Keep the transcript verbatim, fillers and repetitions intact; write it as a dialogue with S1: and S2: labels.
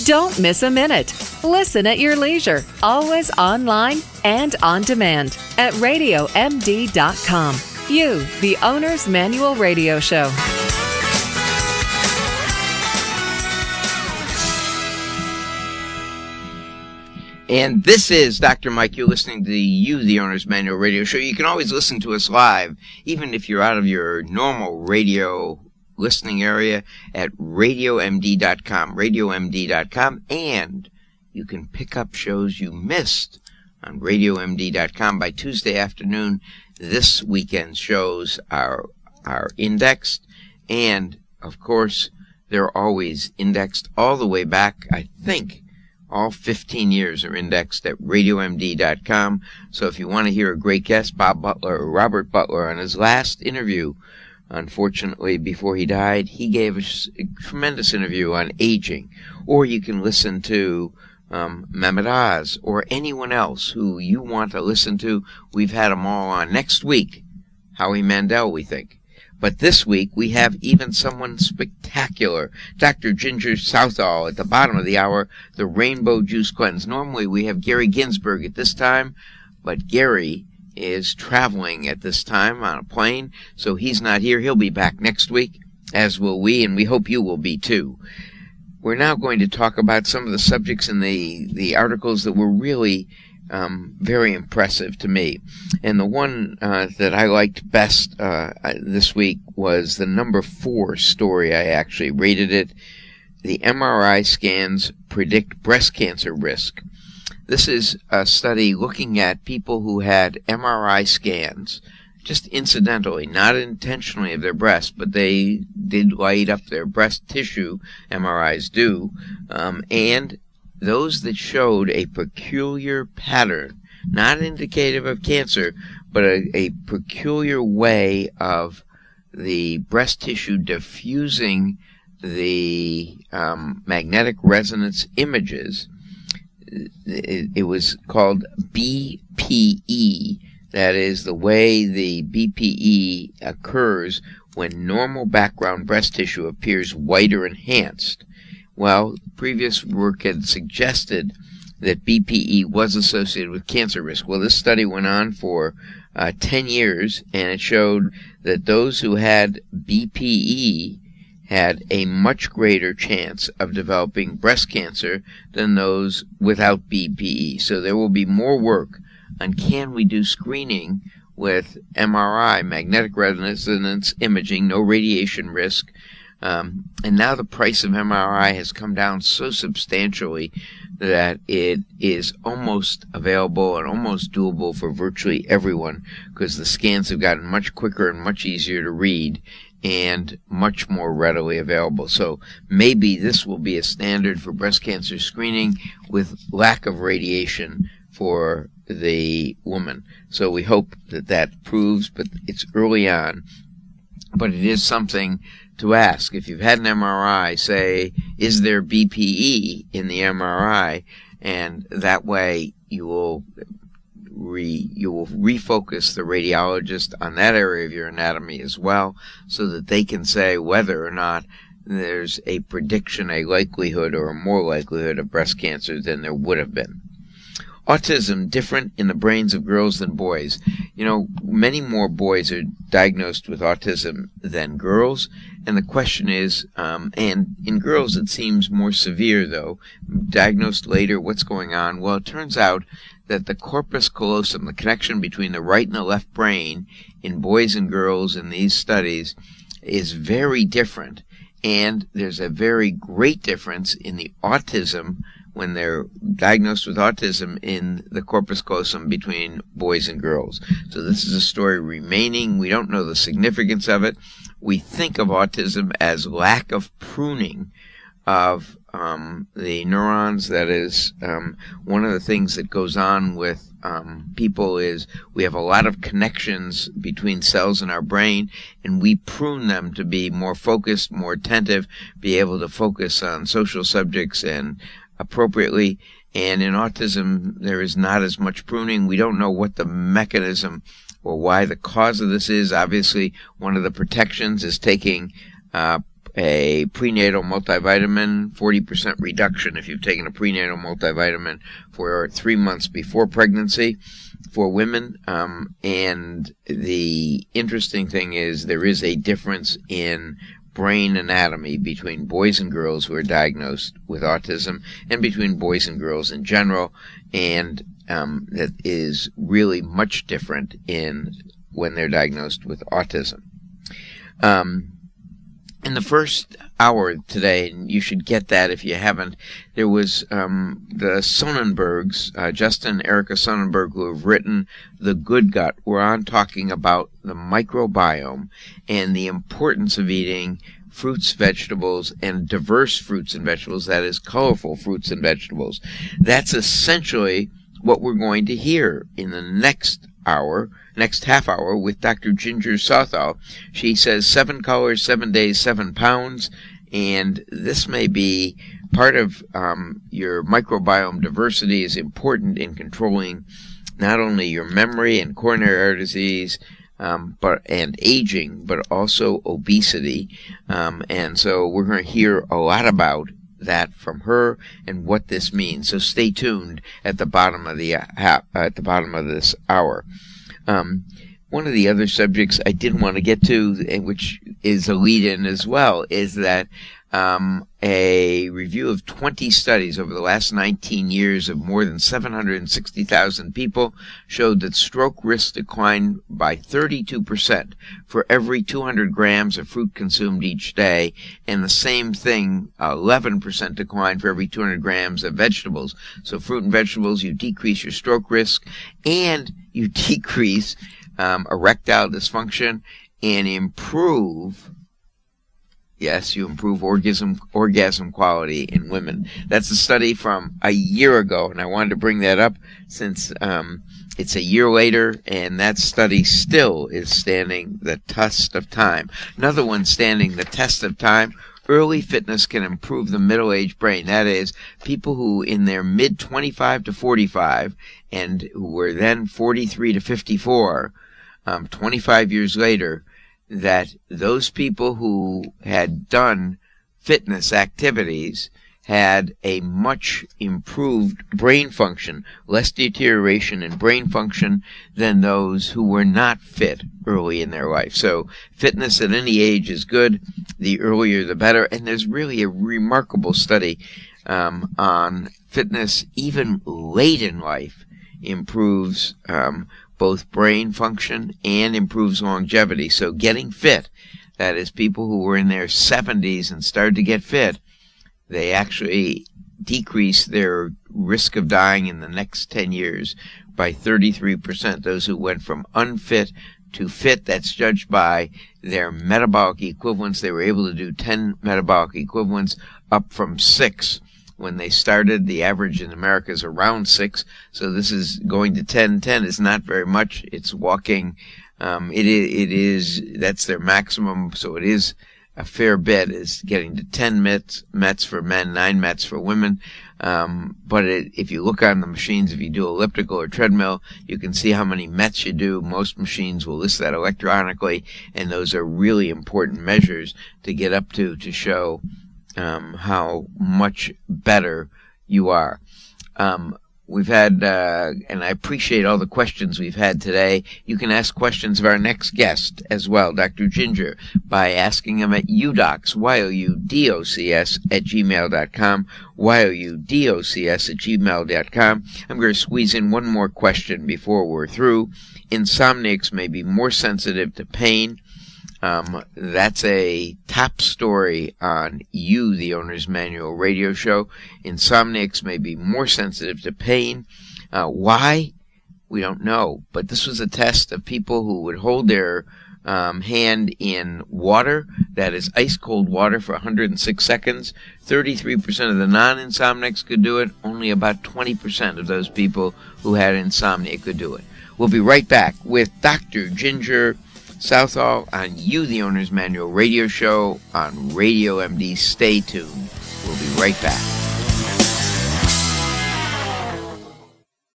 S1: Don't miss a minute. Listen at your leisure, always online and on demand at radio m d dot com. You, the Owner's Manual Radio Show.
S2: And this is Doctor Mike. You're listening to the You, the Owner's Manual Radio Show. You can always listen to us live, even if you're out of your normal radio listening area, at radio m d dot com, radio m d dot com, and you can pick up shows you missed on radio m d dot com by Tuesday afternoon. This weekend's shows are are indexed, and of course they're always indexed all the way back. I think all fifteen years are indexed at radio m d dot com. So if you want to hear a great guest, Bob Butler or Robert Butler, on his last interview, unfortunately, before he died, he gave us a tremendous interview on aging. Or you can listen to um, Mehmet Oz or anyone else who you want to listen to. We've had them all on. Next week, Howie Mandel, we think. But this week, we have even someone spectacular, Doctor Ginger Southall, at the bottom of the hour, the Rainbow Juice Cleanse. Normally, we have Gary Ginsberg at this time, but Gary is traveling at this time on a plane, so he's not here. He'll be back next week, as will we, and we hope you will be too. We're now going to talk about some of the subjects in the, the articles that were really um, very impressive to me. And the one uh, that I liked best uh, this week was the number four story. I actually rated it. The M R I scans predict breast cancer risk. This is a study looking at people who had M R I scans, just incidentally, not intentionally, of their breast, but they did light up their breast tissue, M R Is do, um, and those that showed a peculiar pattern, not indicative of cancer, but a, a peculiar way of the breast tissue diffusing the um, magnetic resonance images. It, it was called B P E. That is the way the B P E occurs when normal background breast tissue appears white or enhanced. Well, previous work had suggested that B P E was associated with cancer risk. Well, this study went on for uh, ten years, and it showed that those who had B P E had a much greater chance of developing breast cancer than those without B P E. So there will be more work on can we do screening with M R I, magnetic resonance imaging, no radiation risk. Um, and now the price of M R I has come down so substantially that it is almost available and almost doable for virtually everyone, because the scans have gotten much quicker and much easier to read and much more readily available. So maybe this will be a standard for breast cancer screening with lack of radiation for the woman. So we hope that that proves, but it's early on. But it is something to ask. If you've had an M R I, say, is there B P E in the M R I? And that way you will re, you will refocus the radiologist on that area of your anatomy as well, so that they can say whether or not there's a prediction, a likelihood, or a more likelihood of breast cancer than there would have been. Autism different in the brains of girls than boys. You know, many more boys are diagnosed with autism than girls, and the question is, um, and in girls it seems more severe though, diagnosed later, what's going on? Well, it turns out that the corpus callosum, the connection between the right and the left brain in boys and girls in these studies, is very different, and there's a very great difference in the autism when they're diagnosed with autism in the corpus callosum between boys and girls. So this is a story remaining. We don't know the significance of it. We think of autism as lack of pruning of um, the neurons. That is, um, one of the things that goes on with um, people is we have a lot of connections between cells in our brain, and we prune them to be more focused, more attentive, be able to focus on social subjects and appropriately. And in autism, there is not as much pruning. We don't know what the mechanism or why the cause of this is. Obviously, one of the protections is taking uh, a prenatal multivitamin, forty percent reduction if you've taken a prenatal multivitamin for three months before pregnancy for women. Um, and the interesting thing is there is a difference in brain anatomy between boys and girls who are diagnosed with autism and between boys and girls in general, and um, that is really much different in when they're diagnosed with autism. Um, in the first hour today, and you should get that if you haven't, there was um, the Sonnenbergs, uh, Justin and Erica Sonnenberg, who have written The Good Gut. We're on talking about the microbiome and the importance of eating fruits, vegetables, and diverse fruits and vegetables, that is, colorful fruits and vegetables. That's essentially what we're going to hear in the next hour, next half hour with Doctor Ginger Southall. She says seven colors, seven days, seven pounds, and this may be part of um, your microbiome diversity is important in controlling not only your memory and coronary artery disease, um, but and aging, but also obesity. Um, and so we're going to hear a lot about that from her and what this means. So stay tuned at the bottom of the uh, at the bottom of this hour. Um, one of the other subjects I did want to get to, which is a lead-in as well, is that um, a review of twenty studies over the last nineteen years of more than seven hundred sixty thousand people showed that stroke risk declined by thirty-two percent for every two hundred grams of fruit consumed each day, and the same thing, eleven percent decline for every two hundred grams of vegetables. So fruit and vegetables, you decrease your stroke risk, and you decrease um, erectile dysfunction and improve Yes, you improve orgasm orgasm quality in women. That's a study from a year ago, and I wanted to bring that up since um, it's a year later, and that study still is standing the test of time. Another one standing the test of time, early fitness can improve the middle-aged brain. That is, people who in their mid twenty-five to forty-five and who were then forty-three to fifty-four, um, twenty-five years later, that those people who had done fitness activities had a much improved brain function, less deterioration in brain function than those who were not fit early in their life. So fitness at any age is good. The earlier the better. And there's really a remarkable study um, on fitness even late in life improves um, both brain function and improves longevity. So getting fit, that is, people who were in their seventies and started to get fit, they actually decrease their risk of dying in the next ten years by thirty-three percent. Those who went from unfit to fit, that's judged by their metabolic equivalents. They were able to do ten metabolic equivalents, up from six. When they started, the average in America is around six, so this is going to ten. ten is not very much. It's walking. Um, it, it is, that's their maximum, so it is a fair bit, is getting to ten mets, mets for men, nine mets for women. Um, but it, if you look on the machines, if you do elliptical or treadmill, you can see how many mets you do. Most machines will list that electronically, and those are really important measures to get up to to show Um, how much better you are. Um, we've had, uh, and I appreciate all the questions we've had today. You can ask questions of our next guest as well, Doctor Ginger, by asking him at udocs, Y O U D O C S at gmail dot com, Y O U D O C S at gmail dot com. I'm going to squeeze in one more question before we're through. Insomniacs may be more sensitive to pain. Um, that's a top story on You, the Owner's Manual radio show. Insomniacs may be more sensitive to pain. Uh, why? We don't know. But this was a test of people who would hold their um, hand in water, that is ice cold water, for one hundred six seconds. thirty-three percent of the non-insomniacs could do it. Only about twenty percent of those people who had insomnia could do it. We'll be right back with Doctor Ginger Southall on You, the Owner's Manual radio show on Radio M D. Stay tuned. We'll be right back.